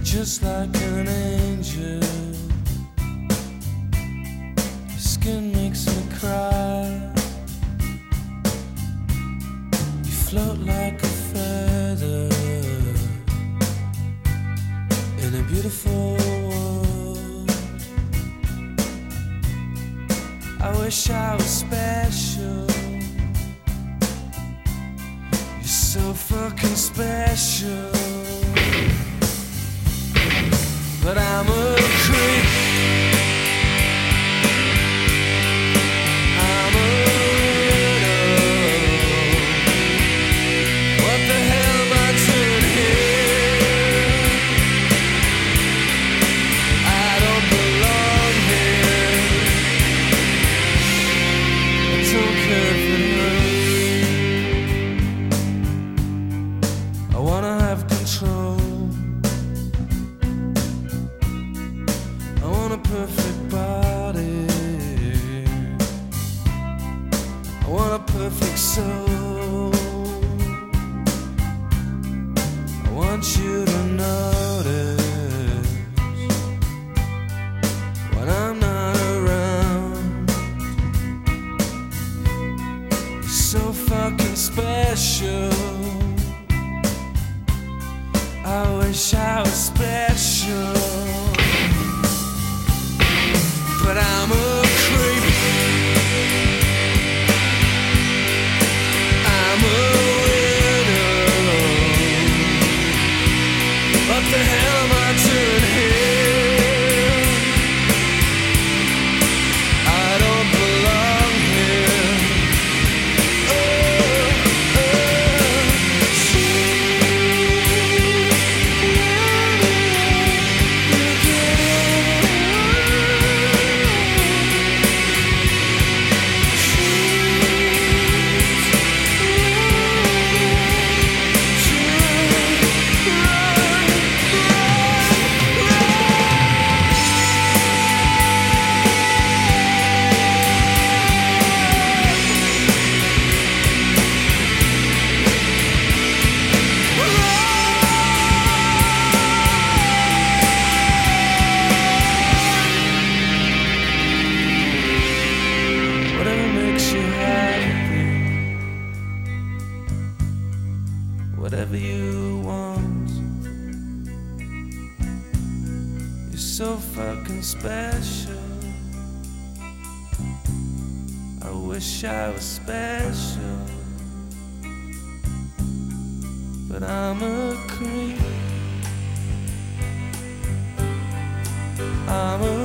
just like an angel. Your skin makes me cry. You float like a feather in a beautiful world. I wish I was special. You're so fucking special. But I'm a creep. I'm a widow. What the hell am I doing here? I don't belong here. I don't care if it hurts. I wanna have control. I want a perfect body. I want a perfect soul. I want you to notice when I'm not around. You're so fucking special. I wish I was special. But I'm a creep. I'm a widow. What the hell am I doing here? I don't belong here. Whatever you want. You're so fucking special. I wish I was special. But I'm a creep. I'm a